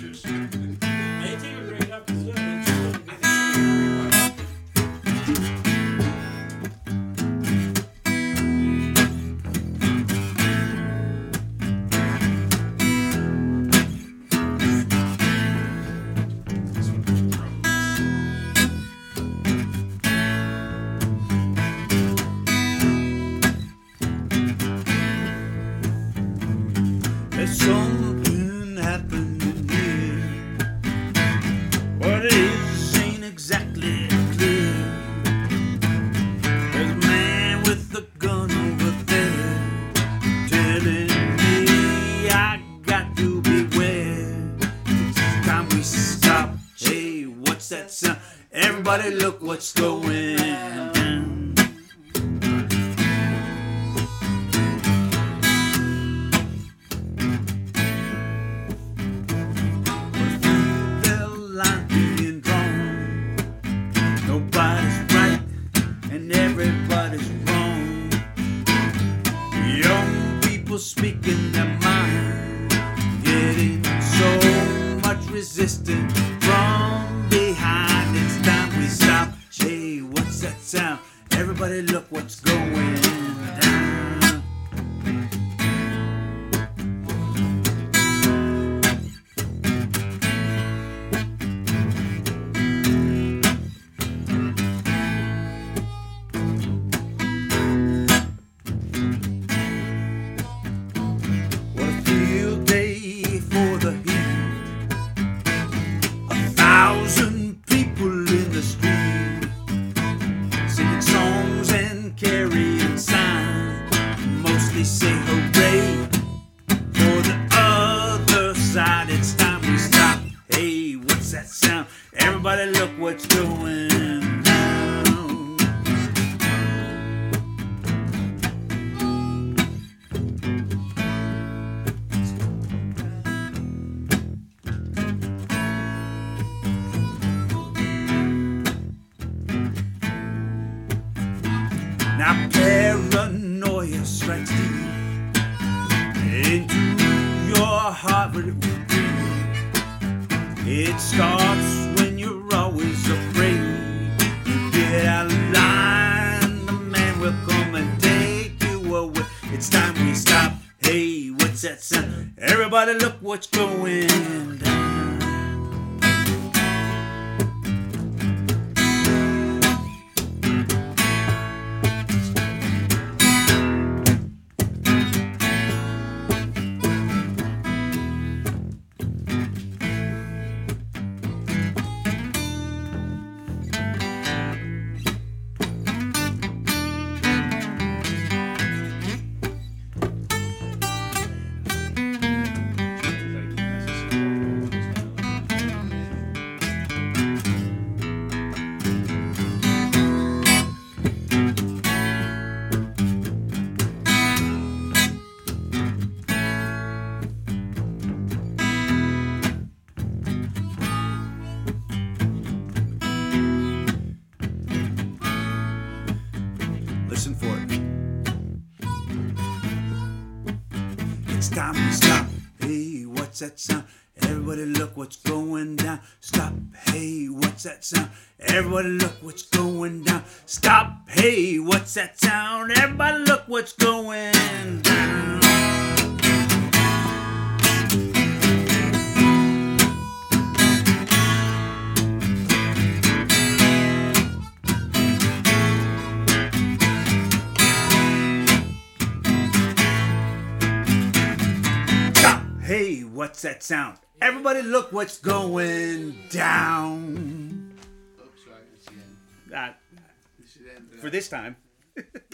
Anything you bring up is good. There's something happening here, but it ain't exactly clear. There's a man with a gun over there telling me I got to beware. It's time we stop. Hey, what's that sound? Everybody look what's going down. Nobody's right and everybody's wrong. Young people speaking their mind, getting so much resistance from behind. It's time we stop. Hey, what's that sound? Everybody look what's going down. Carrying signs, mostly say hooray for the other side. It's time we stop. Hey, what's that sound? Everybody look what's going down. Now paranoia strikes deep into your heart, but it will breathe. It starts when you're always afraid. Get out of line, the man will come and take you away. It's time we stop. Hey, what's that sound? Everybody look what's going down. Listen for it. It's time we stop. Hey, what's that sound? Everybody look what's going down. Stop. Hey, what's that sound? Everybody look what's going down. Stop. Hey, what's that sound? Everybody look what's going down. Hey, what's that sound? Everybody look what's going down. Oops, sorry, it's the end. For this time.